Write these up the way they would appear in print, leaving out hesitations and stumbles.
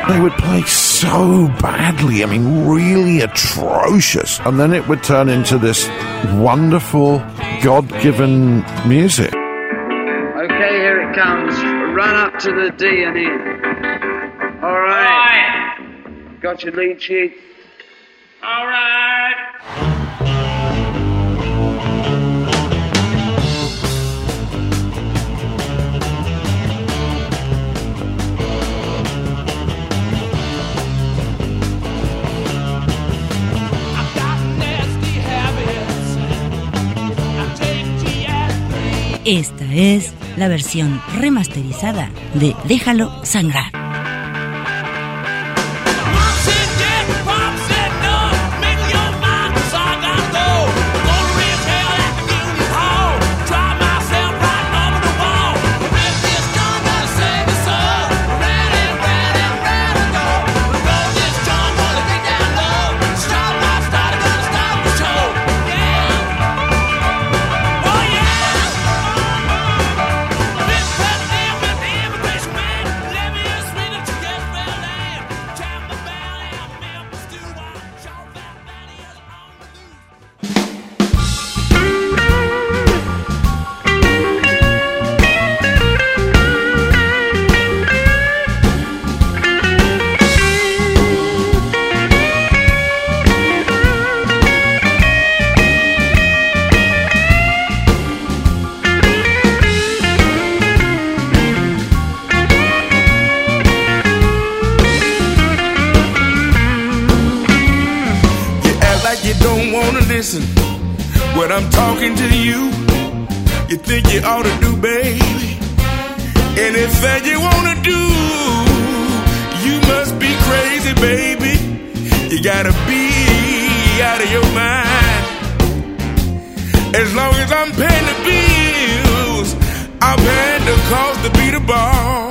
They would play so badly, I mean, really atrocious. And then it would turn into this wonderful, God-given music. Okay, here it comes. Run up to the D and in. All right. Got your lead sheet? All right. Esta es la versión remasterizada de Déjalo Sangrar. When I'm talking to you, you think you ought to do, baby, anything you wanna do. You must be crazy, baby. You gotta be out of your mind. As long as I'm paying the bills, I'm paying the cost to beat the ball.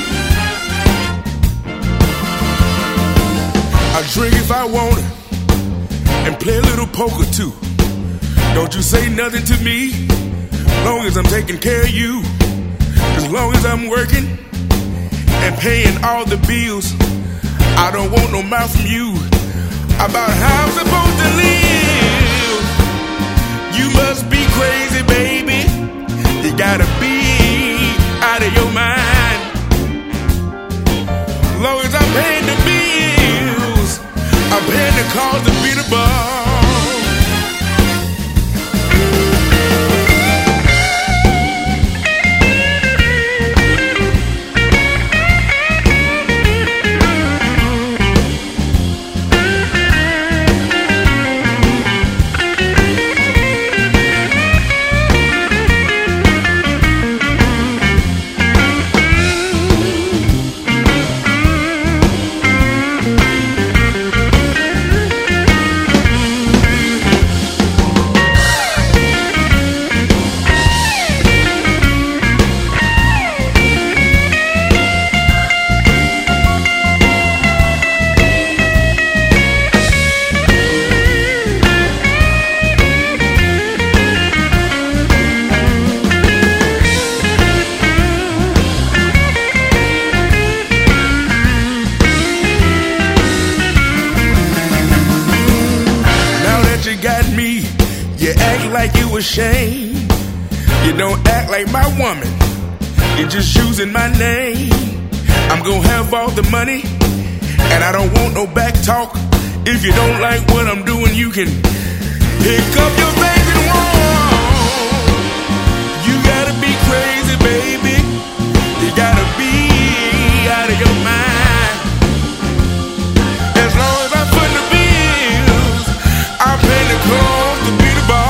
I drink if I want it and play a little poker too. Don't you say nothing to me, long as I'm taking care of you. As long as I'm working and paying all the bills, I don't want no mouth from you about how I'm supposed to live. You must be crazy, baby. You gotta be out of your mind. As long as I'm paying the bills, I'm paying the cost to be the ball. Ashamed. You don't act like my woman. You're just using my name. I'm gonna have all the money, and I don't want no back talk. If you don't like what I'm doing, you can pick up your things and walk. You gotta be crazy, baby. You gotta be out of your mind. As long as I'm putting the bills, I'm paying the cost to be the boss.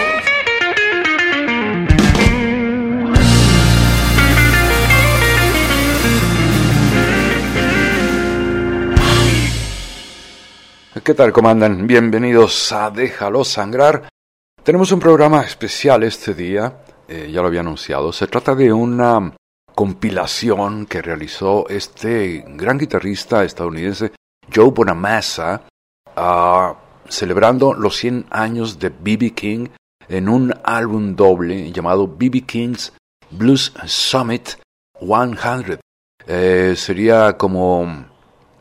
¿Qué tal? ¿Cómo andan? Bienvenidos a Déjalo Sangrar. Tenemos un programa especial este día, ya lo había anunciado. Se trata de una compilación que realizó este gran guitarrista estadounidense Joe Bonamassa, celebrando los 100 años de B.B. King en un álbum doble llamado B.B. King's Blues Summit 100. Sería como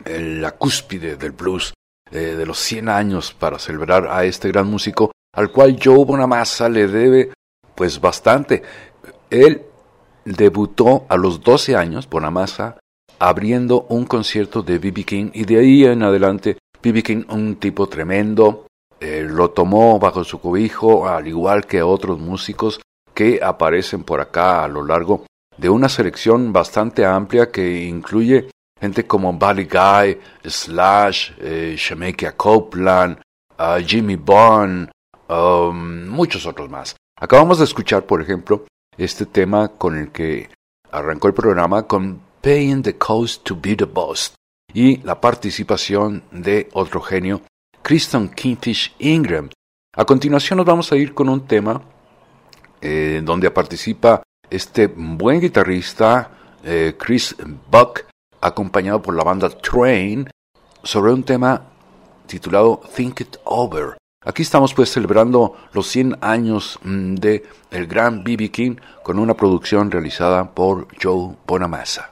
la cúspide del blues, de los 100 años para celebrar a este gran músico, al cual Joe Bonamassa le debe pues bastante. Él debutó a los 12 años, Bonamassa, abriendo un concierto de B.B. King, y de ahí en adelante B.B. King, un tipo tremendo, lo tomó bajo su cobijo, al igual que otros músicos que aparecen por acá a lo largo de una selección bastante amplia que incluye gente como Buddy Guy, Slash, Shemekia Copeland, Jimmy Bond, muchos otros más. Acabamos de escuchar, por ejemplo, este tema con el que arrancó el programa, con Paying the Cost to Be the Boss, y la participación de otro genio, Kristen Kentish Ingram. A continuación nos vamos a ir con un tema donde participa este buen guitarrista Chris Buck, acompañado por la banda Train, sobre un tema titulado Think It Over. Aquí estamos pues celebrando los 100 años de el gran B.B. King con una producción realizada por Joe Bonamassa.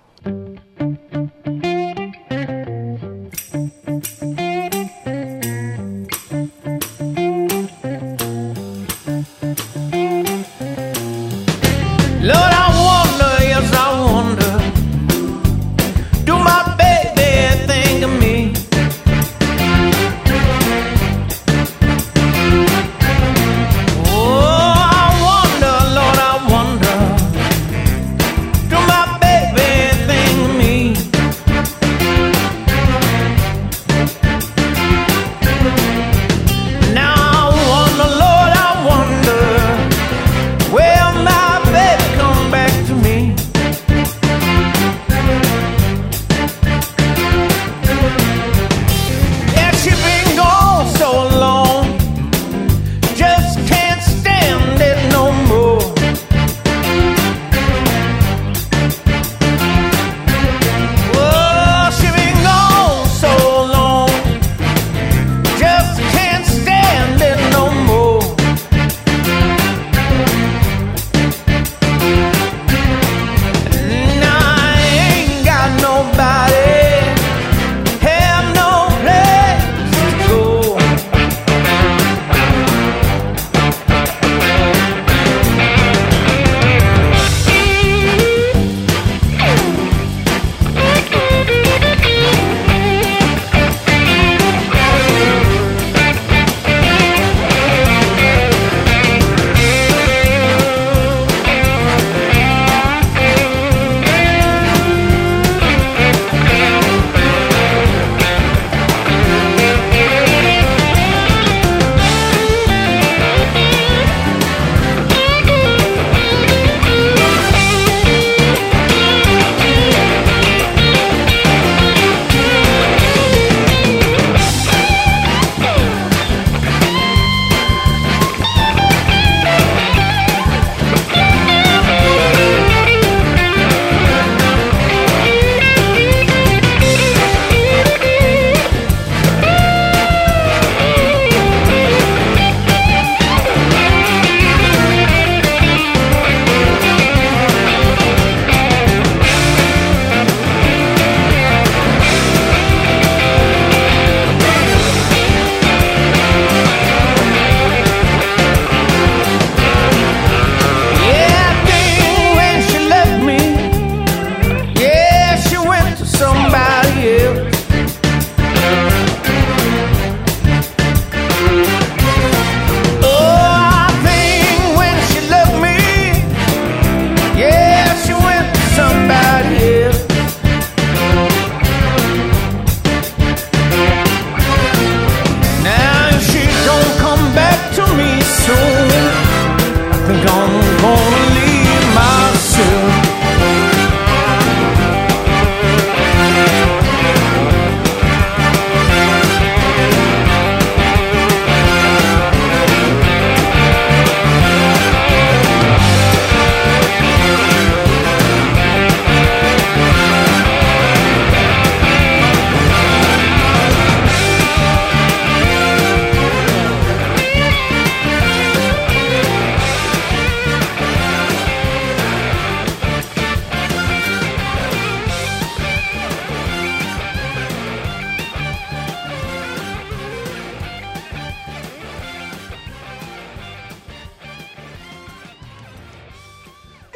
Lord, I wonder, yes, I wonder, do my baby think of me? Oh, I wonder, Lord, I wonder, do my baby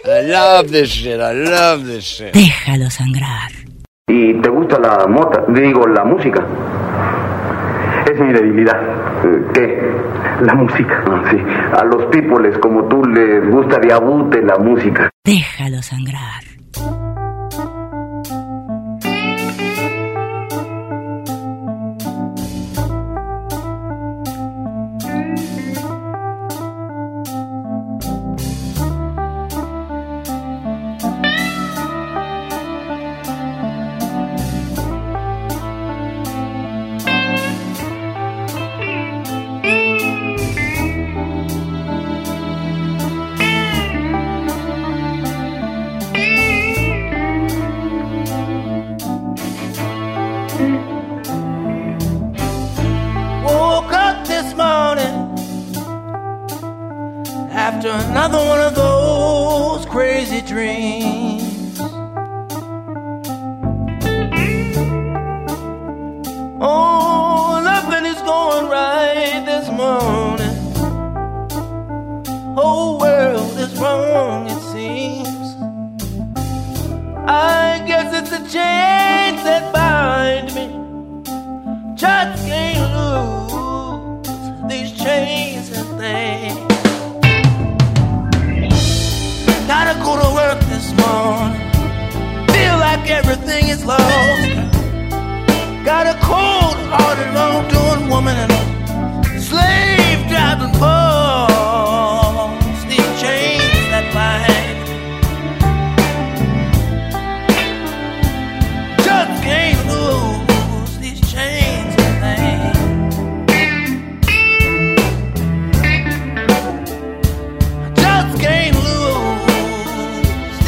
I love this shit, I love this shit. Déjalo sangrar. ¿Y te gusta la la música? Es mi debilidad. ¿Qué? La música. Sí. A los peoples como tú les gusta de abute la música. Déjalo sangrar. After another one of those crazy dreams, oh, nothing is going right this morning. Whole world is wrong, it seems. I guess it's the chains that bind me. Just can't lose these chains and things. Gotta go to work this morning. Feel like everything is lost. Got a cold-hearted, wrong-doing woman and a slave driving boss. These chains that bind. Just can't lose these chains and things. Just can't lose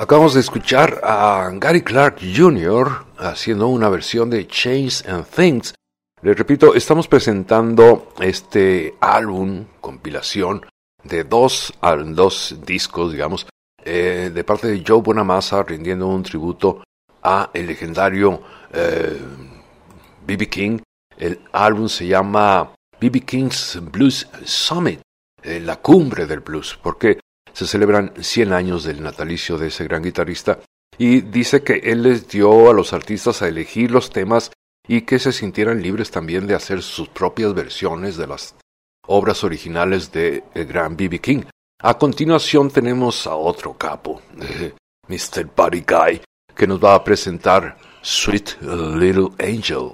Acabamos de escuchar a Gary Clark Jr. haciendo una versión de Chains and Things. Les repito, estamos presentando este álbum, compilación, de dos discos, digamos, de parte de Joe Bonamassa, rindiendo un tributo a el legendario B.B. King. El álbum se llama B.B. King's Blues Summit, la cumbre del blues, porque se celebran 100 años del natalicio de ese gran guitarrista, y dice que él les dio a los artistas a elegir los temas y que se sintieran libres también de hacer sus propias versiones de las obras originales del gran B.B. King. A continuación tenemos a otro capo, Mr. Buddy Guy, que nos va a presentar Sweet Little Angel.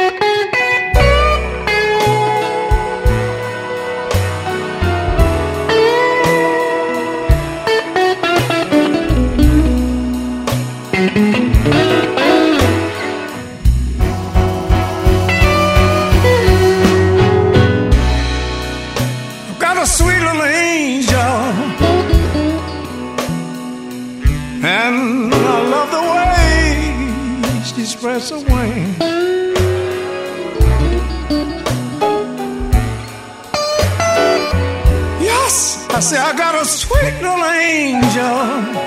Spreads her wings. Yes, I say I got a sweet little angel.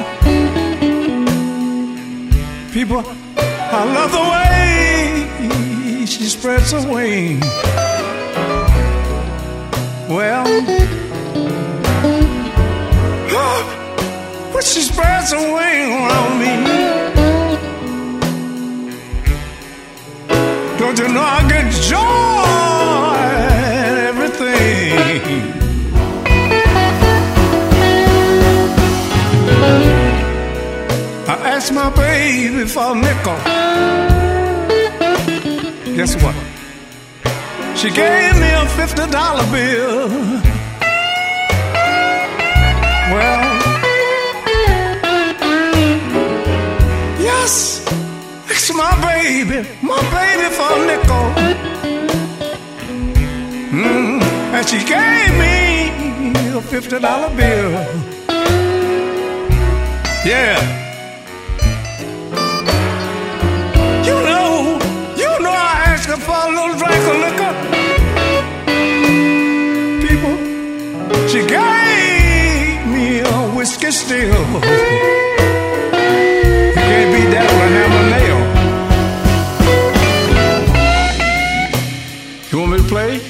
People, I love the way she spreads her wings. Well, when she spreads her wings around me, don't you know I get joy in everything? I asked my baby for a nickel. Guess what? She gave me a $50 bill. Well, yes, it's my baby for a nickel. And she gave me a $50 bill. Yeah. You know I asked her for a little drink of liquor. People, she gave me a whiskey still. You can't beat that with a hammer and nail. You want me to play?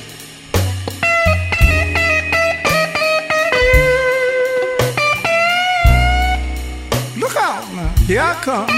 Look out now, here I come.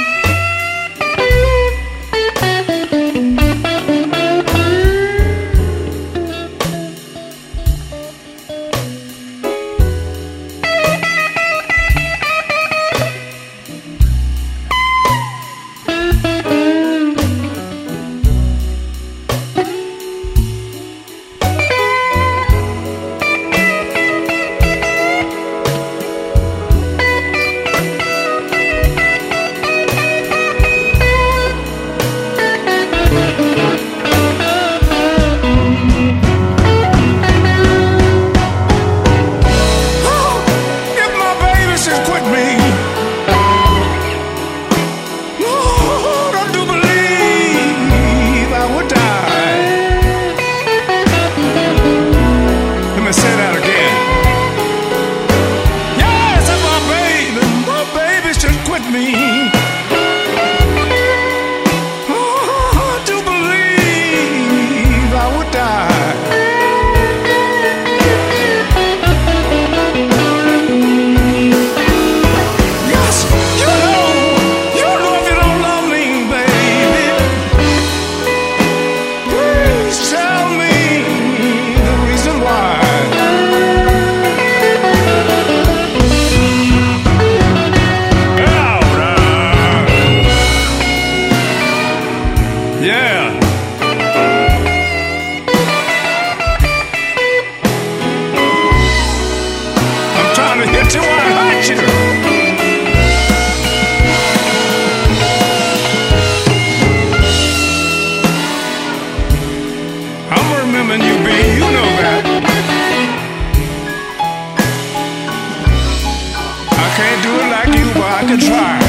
Try.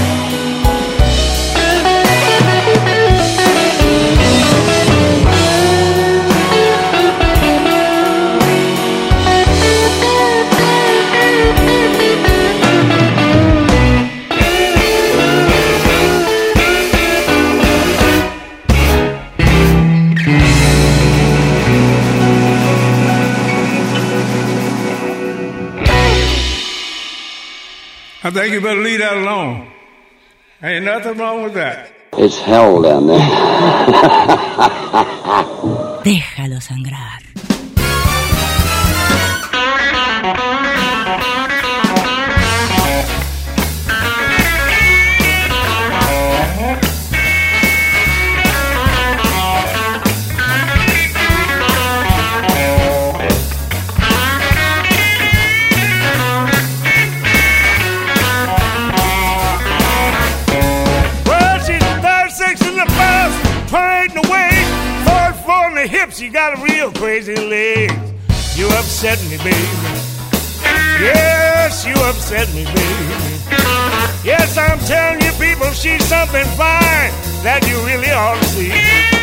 think you better leave that alone. Ain't nothing wrong with that. It's hell down there. Déjalo sangrar. Hips, you got a real crazy legs. You upset me, baby. Yes, you upset me, baby. Yes, I'm telling you people, she's something fine that you really ought to see.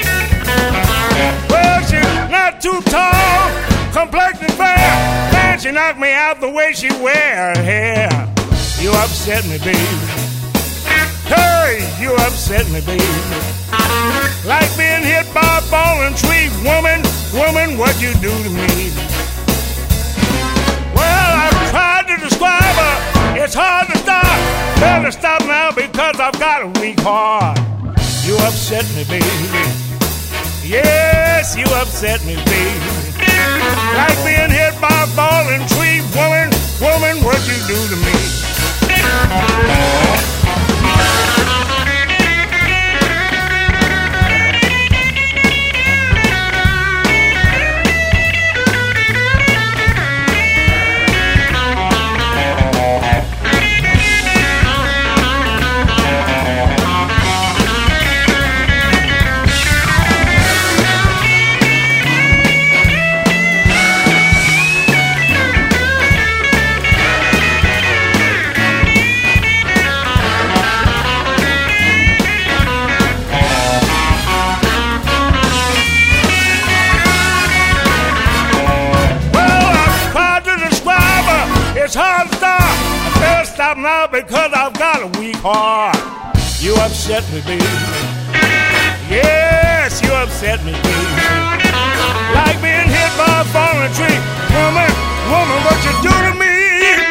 Well, she's not too tall, complexion fair. Man, she knocked me out the way she wear her hair. You upset me, baby. Hey, you upset me, baby. Like being hit by a falling tree. Woman, what you do to me? Well, I've tried to describe her. It's hard to stop. Better stop now because I've got a weak heart. You upset me, baby. Yes, you upset me, baby. Like being hit by a falling tree. Woman, what you do to me? It's hard to stop. I better stop now because I've got a weak heart. You upset me, baby. Yes, you upset me, baby. Like being hit by a falling tree. Woman, what you do to me?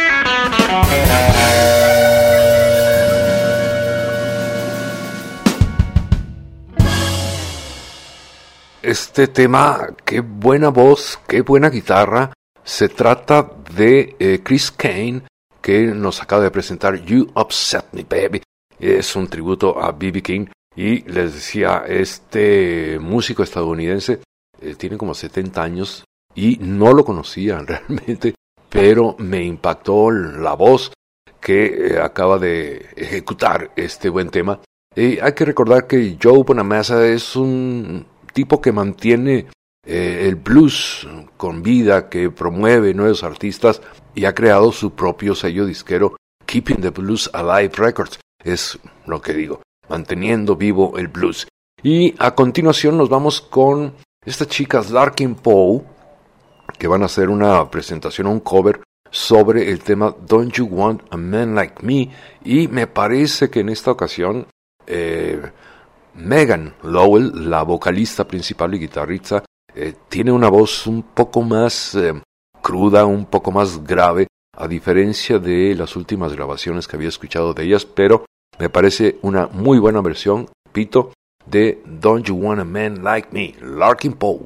Este tema, qué buena voz, qué buena guitarra. Se trata de Chris Kane, que nos acaba de presentar You Upset Me Baby. Es un tributo a B.B. King. Y les decía, este músico estadounidense tiene como 70 años y no lo conocía realmente, pero me impactó la voz que acaba de ejecutar este buen tema. Y hay que recordar que Joe Bonamassa es un tipo que mantiene el blues con vida, que promueve nuevos artistas y ha creado su propio sello disquero, Keeping the Blues Alive Records. Es lo que digo, manteniendo vivo el blues. Y a continuación nos vamos con estas chicas Larkin Poe, que van a hacer una presentación, un cover sobre el tema Don't You Want a Man Like Me. Y me parece que en esta ocasión Megan Lowell, la vocalista principal y guitarrista, tiene una voz un poco más cruda, un poco más grave, a diferencia de las últimas grabaciones que había escuchado de ellas, pero me parece una muy buena versión, repito, de Don't You Want a Man Like Me, Larkin Poe.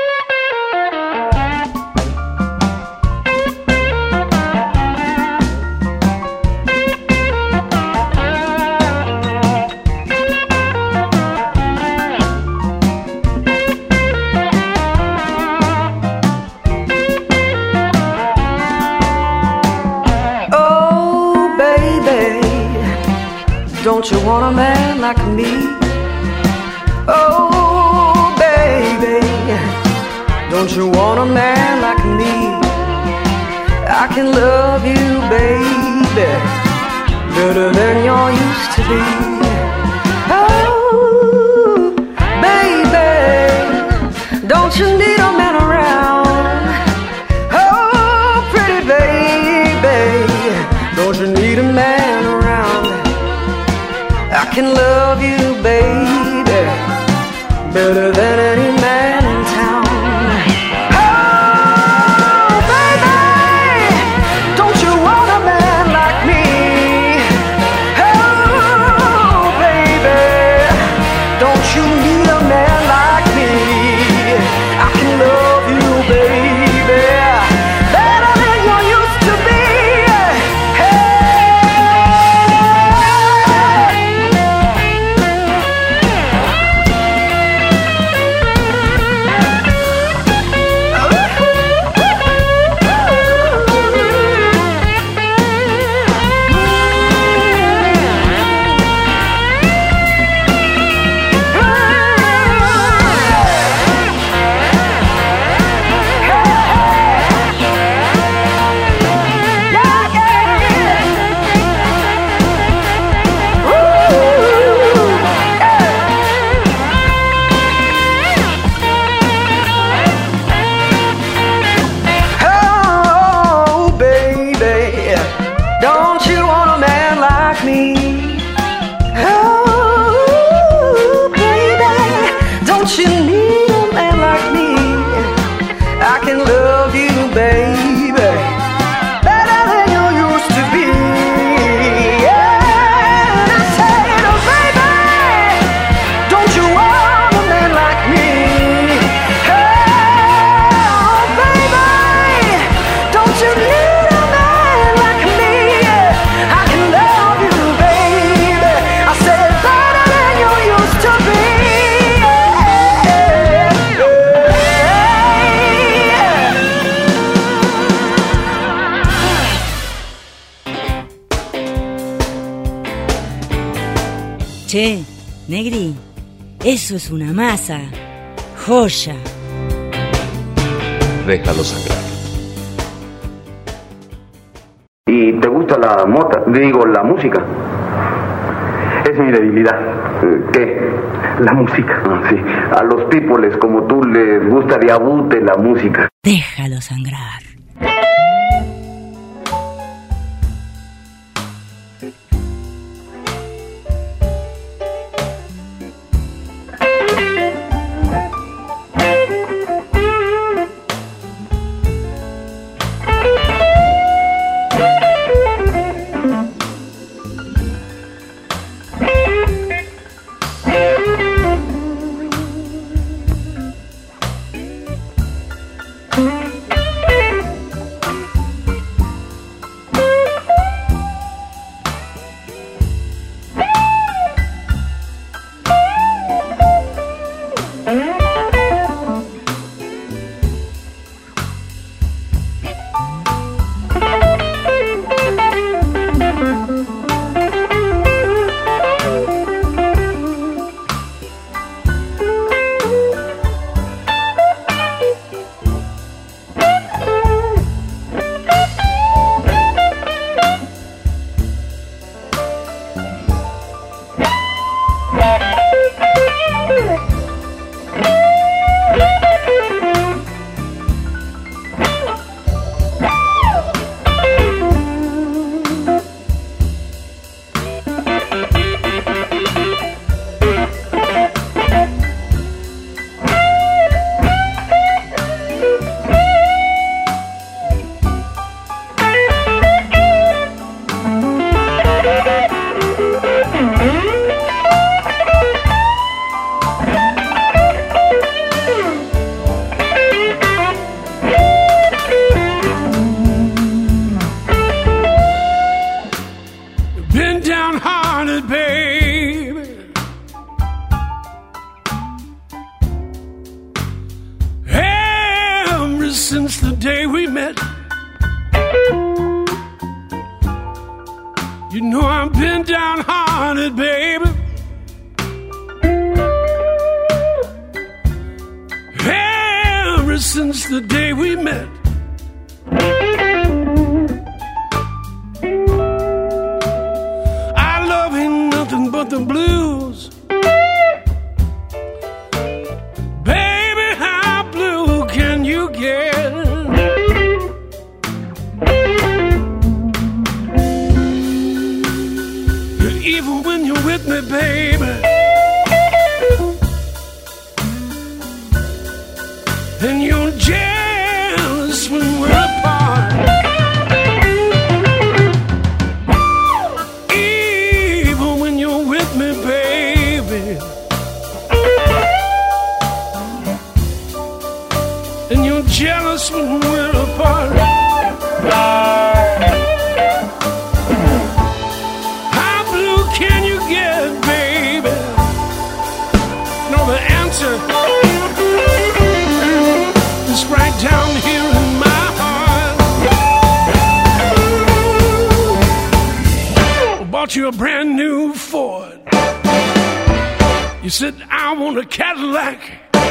Don't you want a man like me? Oh, baby, don't you want a man like me? I can love you, baby, better than you're used to be. Oh, baby, don't you need a man around? Oh, pretty baby, don't you need a man around? I can love you, baby, better than any man in town. Oh, baby, don't you want a man like me? Don't you need a man like me? I can love you, baby, better than you used to be. Yeah, I said, oh baby, don't you want a man like me? Oh baby, don't you need a man like me? I can love you, baby, I said, better than you used to be. Che, Negri, eso es una masa. Joya. Déjalo sangrar. ¿Y te gusta la mota? Digo, la música. Es mi debilidad. ¿Qué? La música. Sí. A los peoples como tú les gusta de abute la música. Déjalo sangrar. Since the day we met, you know I've been downhearted, baby. Ever since the day we met, our love ain't nothing but the blues. Baby, how blue can you get? Even when you're with me, baby, and you're jealous when we're apart. Even when you're with me, baby, and you're jealous when we're apart. Can you get, baby? No, the answer is right down here in my heart. I bought you a brand new Ford. You said, I want a Cadillac.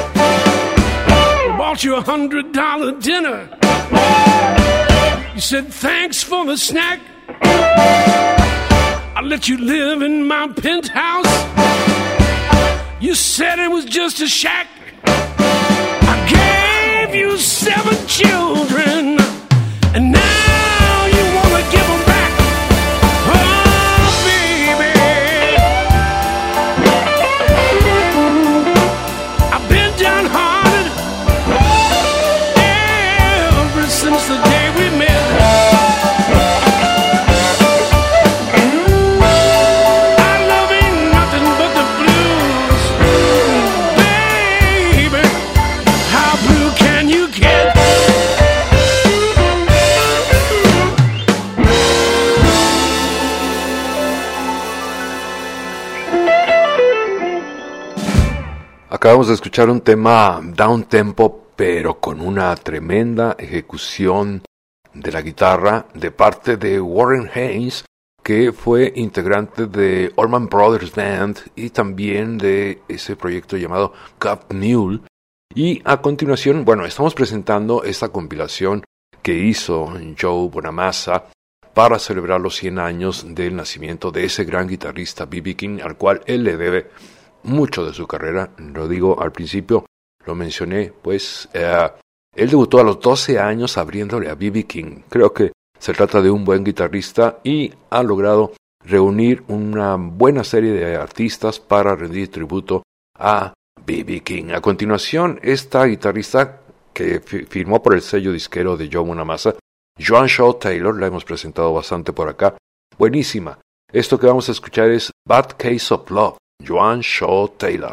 I bought you $100 dinner. You said, thanks for the snack. I let you live in my penthouse. You said it was just a shack. I gave you 7 children, and now you want to give them back. Oh, baby, I've Acabamos de escuchar un tema down tempo, pero con una tremenda ejecución de la guitarra de parte de Warren Haynes, que fue integrante de Allman Brothers Band y también de ese proyecto llamado Cup Mule. Y a continuación, bueno, estamos presentando esta compilación que hizo Joe Bonamassa para celebrar los 100 años del nacimiento de ese gran guitarrista B.B. King, al cual él le debe mucho de su carrera. Lo digo al principio, lo mencioné, pues él debutó a los 12 años abriéndole a B.B. King. Creo que se trata de un buen guitarrista y ha logrado reunir una buena serie de artistas para rendir tributo a B.B. King. A continuación, esta guitarrista que firmó por el sello disquero de Joe Bonamassa, Joan Shaw Taylor, la hemos presentado bastante por acá. Buenísima. Esto que vamos a escuchar es Bad Case of Love, Joan Shaw Taylor.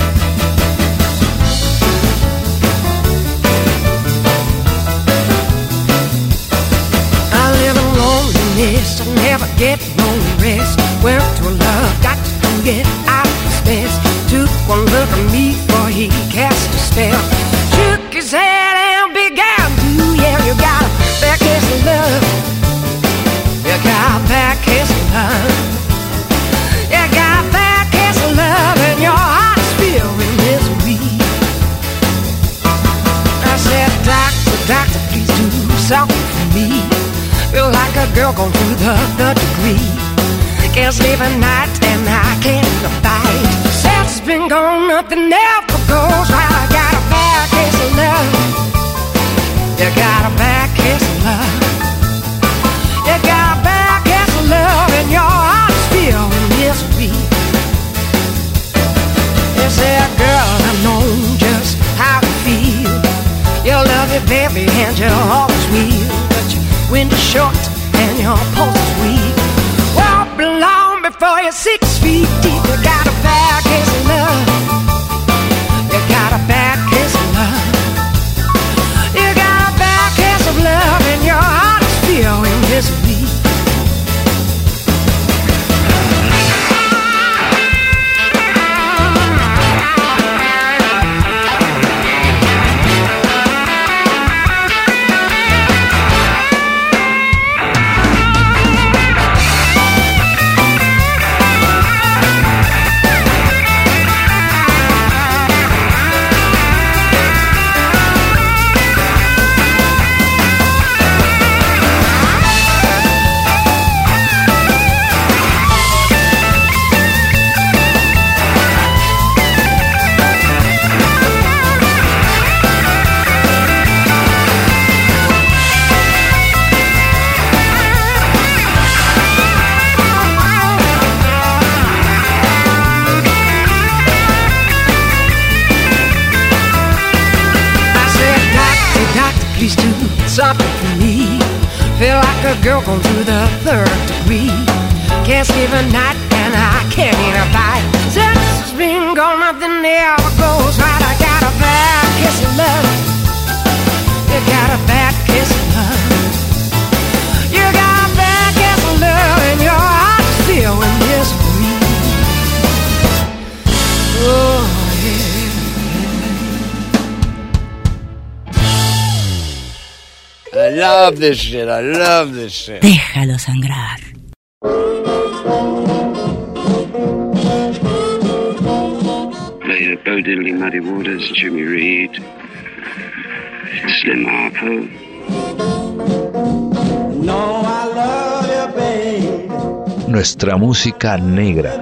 I live in loneliness, I never get no rest. Went to love, got to get out of space. Took one look at me, for he cast a spell. Shook his head and began to yell. You got a bad case of love. You got a bad case of love. You got a bad case of love, and your heart's filled with misery. I said, doctor, doctor, please do something for me. Feel like a girl going through the third degree. Can't sleep at night and I can't abide. Since it's been gone, nothing ever goes right. I got a bad case of love. You got a bad case of love. You got a bad case of love, and your heart's filled with misery. You say, girl, I know just how to feel. You love it, baby, and you're always real. But your window's short and your pulse is weak. Won't be long before you're 6 feet deep. You got a bad case of love. You got a bad case of love. You got a bad case of love, and your heart is filled with misery. Something for me. Feel like a girl going through the third degree. Can't sleep at night and I can't eat a bite. Since it's been gone, nothing ever goes right. I got a bad kiss of love. You got a bad kiss of love. You got a bad kiss of love, and your heart's filled with misery. Oh yeah. I love this shit, I love this shit. Déjalo sangrar. Played Bo Diddley, Muddy Waters, Jimmy Reed, Slim Harpo. No, I love you, babe. Nuestra música negra.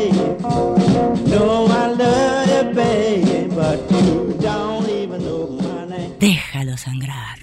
No, I love you, babe, but you don't even know my name. Déjalo sangrar.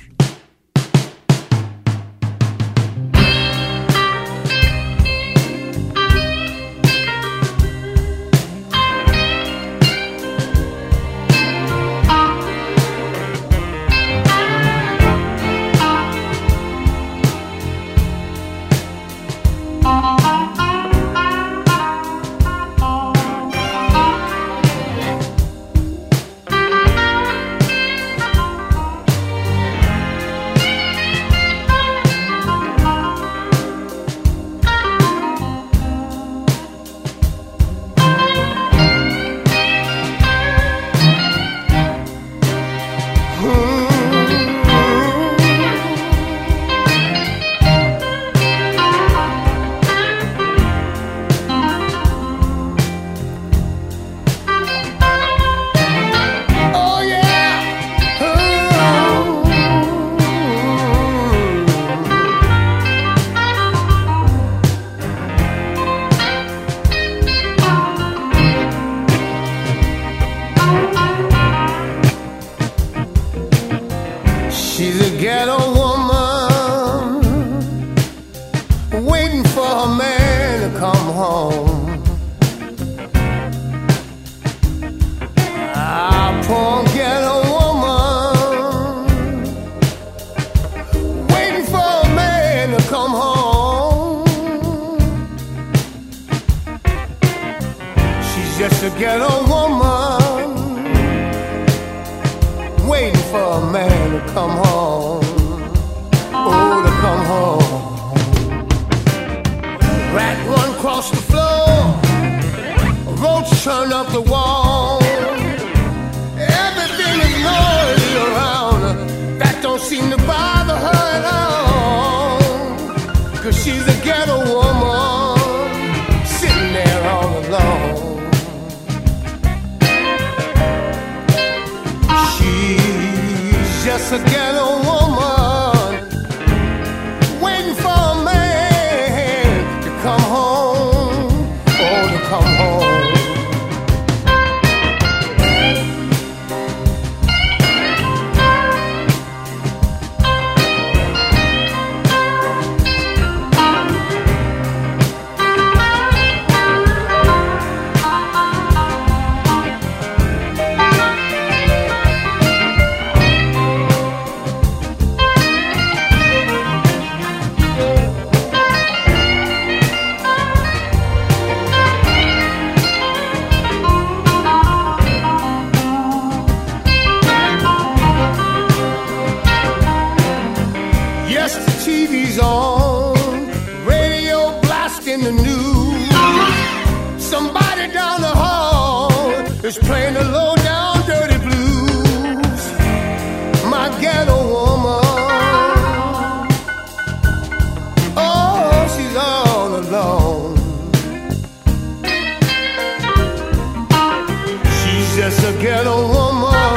ghetto woman waiting for a man to come home. Oh, to come home. Rat run across the floor, a roach turn up the wall. Everything is noisy around her. That don't seem to bother her at all. 'Cause she's a ghetto woman sitting there all alone. She's just a ghetto woman waiting for a man to come home. Oh, to come home. Is playing the low down dirty blues. My ghetto woman, oh, she's all alone. She's just a ghetto woman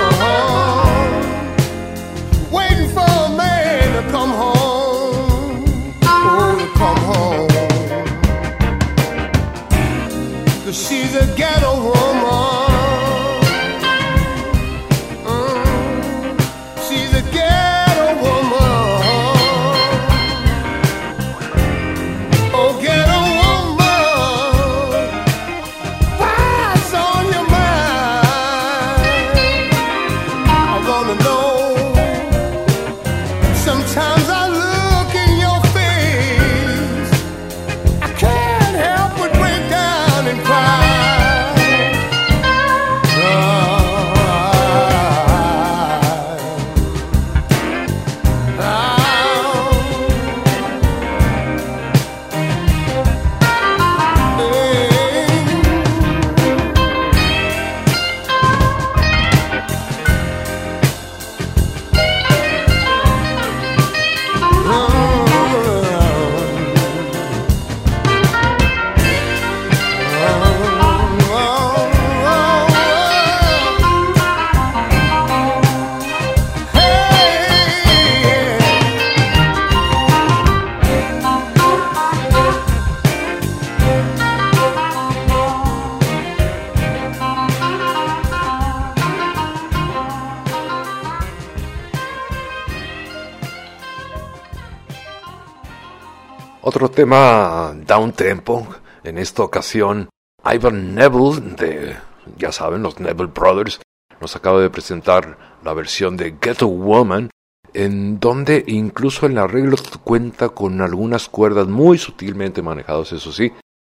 waiting for a man to come home. Oh, to come home. 'Cause she's a ghetto woman. Otro tema downtempo, en esta ocasión Ivan Neville, ya saben, los Neville Brothers, nos acaba de presentar la versión de Ghetto Woman, en donde incluso el arreglo cuenta con algunas cuerdas muy sutilmente manejadas, eso sí,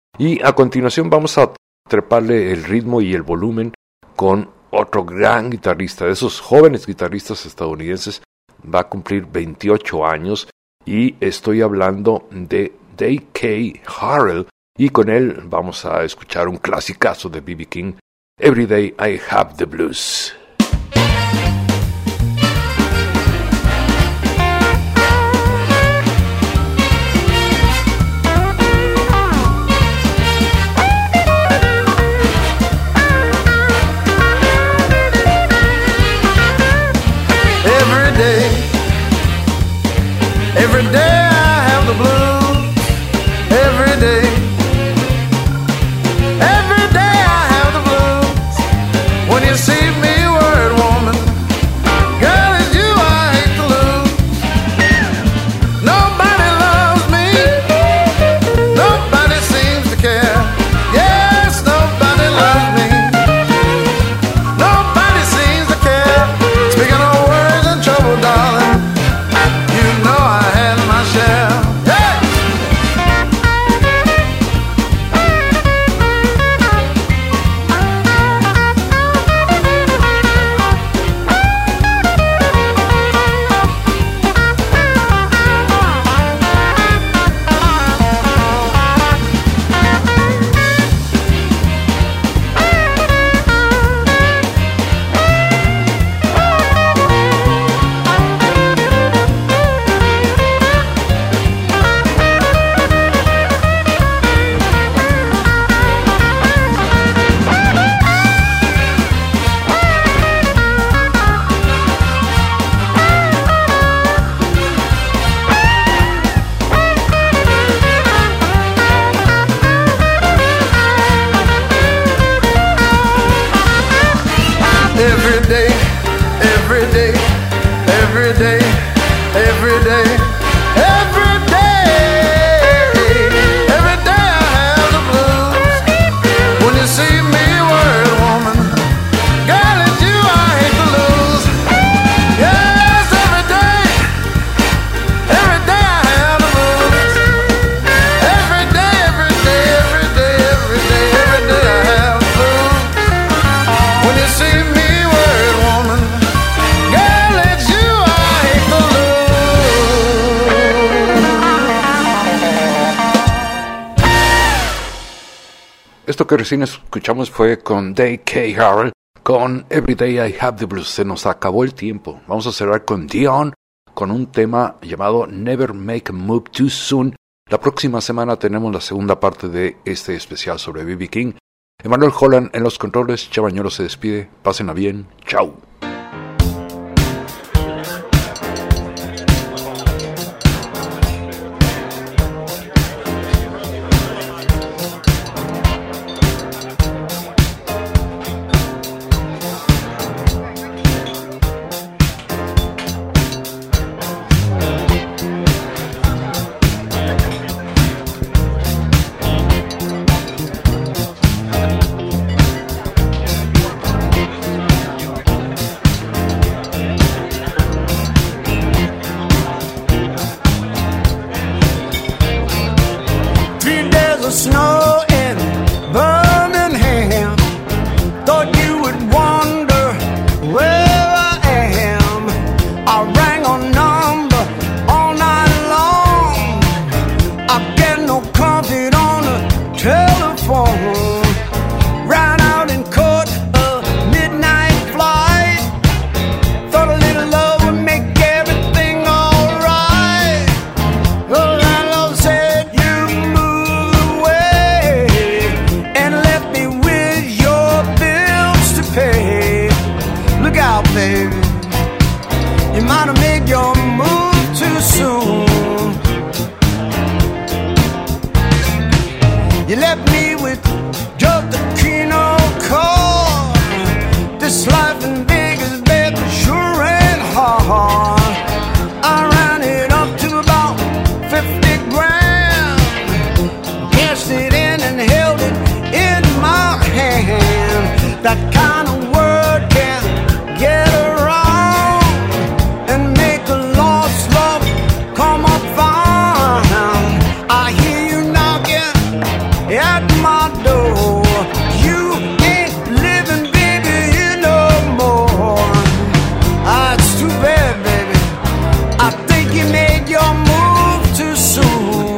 y a continuación vamos a treparle el ritmo y el volumen con otro gran guitarrista, de esos jóvenes guitarristas estadounidenses, va a cumplir 28 años, y estoy hablando de D.K. Harrell, y con él vamos a escuchar un clasicazo de B.B. King, Every Day I Have the Blues. Every day I have the blues. Every day I have the blues. When you see me every day, every day, every day, every day, every day, every day I have the blues. When you see me worried, woman, girl, it's you I hate to lose. Yes, every day I have the blues. Every day, every day, every day, every day, every day I have the blues. When you see me worried, woman, girl, it's you I hate to lose. Esto que recién escuchamos fue con Dave K. Harrell con Every Day I Have the Blues. Se nos acabó el tiempo. Vamos a cerrar con Dion con un tema llamado Never Make a Move Too Soon. La próxima semana tenemos la segunda parte de este especial sobre B.B. King. Emmanuel Holland en los controles. Chabañuelo se despide. Pásenla bien. Chao. Snow in Birmingham. Thought you would wonder where I am. I rang a number all night long. I get no comfort on the telephone. Ran out and caught a midnight flight. Thought a little love would make everything alright. The landlord said you baby, you might have made your move too soon. You left me with just a Keno car. This life in Vegas, baby, sure ain't hard. I ran it up to about 50 grand. Cashed it in and held it in my hand. That kind of word can get around and make a lost love come up found. I hear you knocking at my door. You ain't living, baby, here no more. Ah, it's too bad, baby. I think you made your move too soon.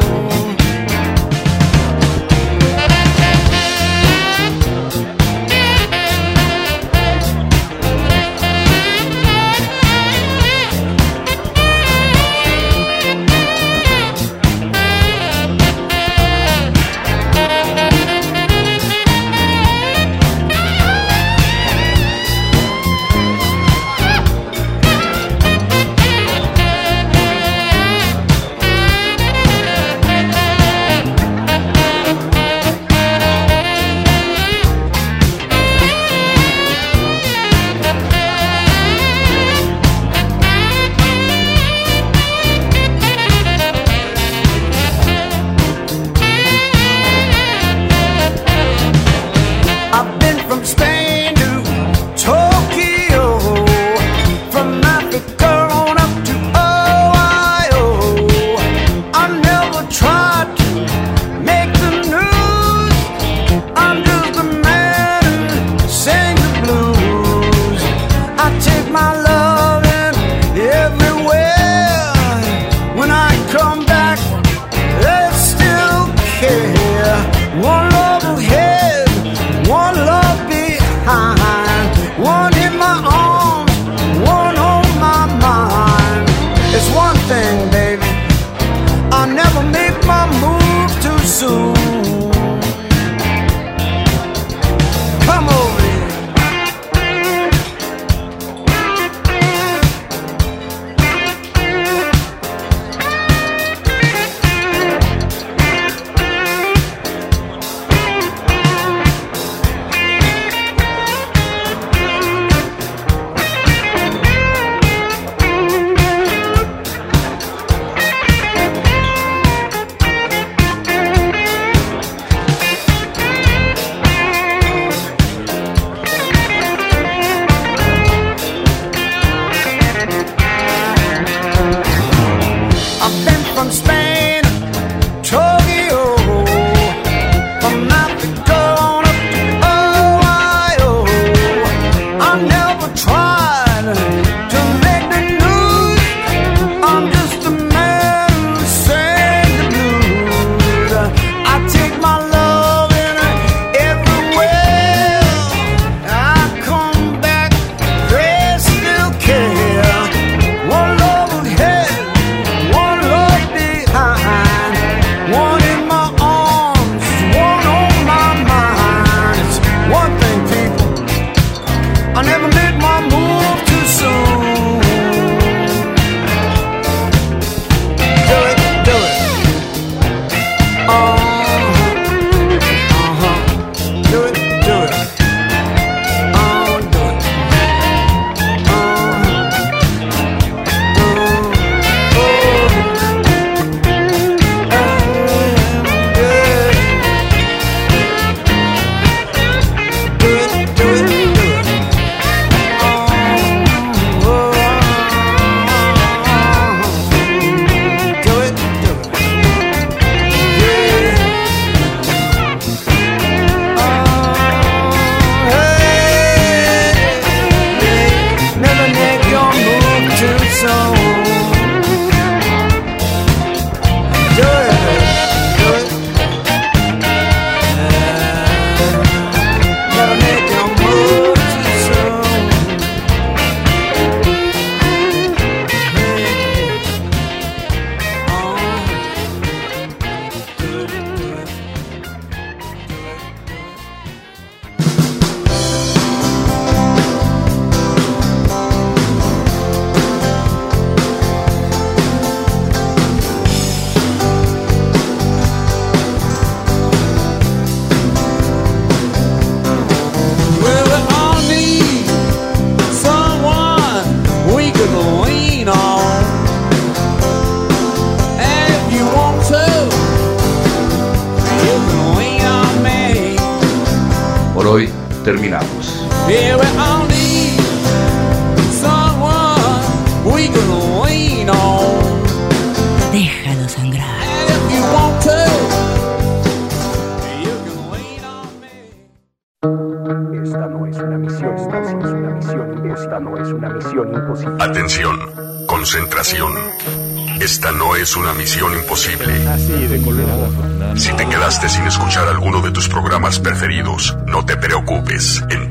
Esta no es una misión, esta no es una misión imposible. Atención, concentración. Esta no es una misión imposible. Así de colorado. Si te quedaste sin escuchar alguno de tus programas preferidos, no te preocupes. En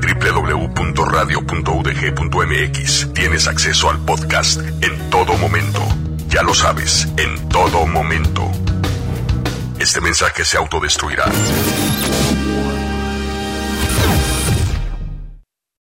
www.radio.udg.mx tienes acceso al podcast en todo momento. Ya lo sabes, en todo momento. Este mensaje se autodestruirá.